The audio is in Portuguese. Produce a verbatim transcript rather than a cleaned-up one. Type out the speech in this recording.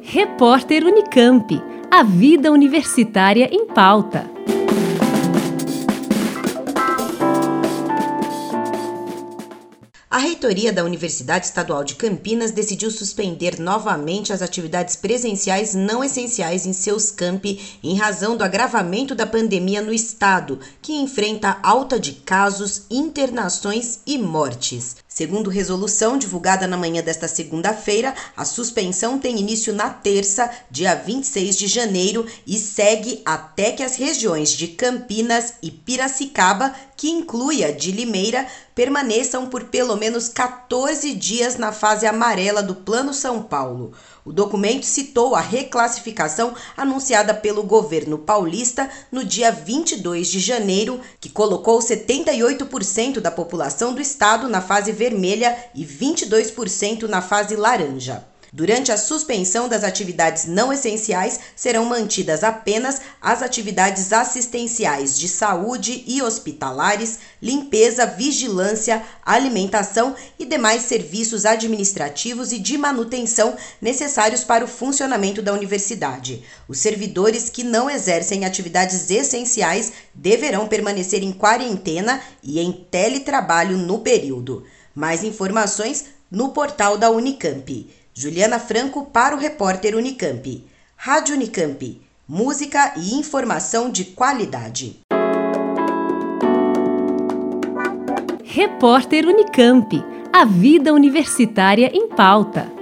Repórter Unicamp. A vida universitária em pauta. A reitoria da Universidade Estadual de Campinas decidiu suspender novamente as atividades presenciais não essenciais em seus campi em razão do agravamento da pandemia no estado, que enfrenta alta de casos, internações e mortes. Segundo resolução divulgada na manhã desta segunda-feira, a suspensão tem início na terça, dia vinte e seis de janeiro, e segue até que as regiões de Campinas e Piracicaba, que inclui a de Limeira, permaneçam por pelo menos quatorze dias na fase amarela do Plano São Paulo. O documento citou a reclassificação anunciada pelo governo paulista no dia vinte e dois de janeiro, que colocou setenta e oito por cento da população do estado na fase vermelha e vinte e dois por cento na fase laranja. Durante a suspensão das atividades não essenciais, serão mantidas apenas as atividades assistenciais de saúde e hospitalares, limpeza, vigilância, alimentação e demais serviços administrativos e de manutenção necessários para o funcionamento da universidade. Os servidores que não exercem atividades essenciais deverão permanecer em quarentena e em teletrabalho no período. Mais informações no portal da Unicamp. Juliana Franco para o Repórter Unicamp. Rádio Unicamp. Música e informação de qualidade. Repórter Unicamp. A vida universitária em pauta.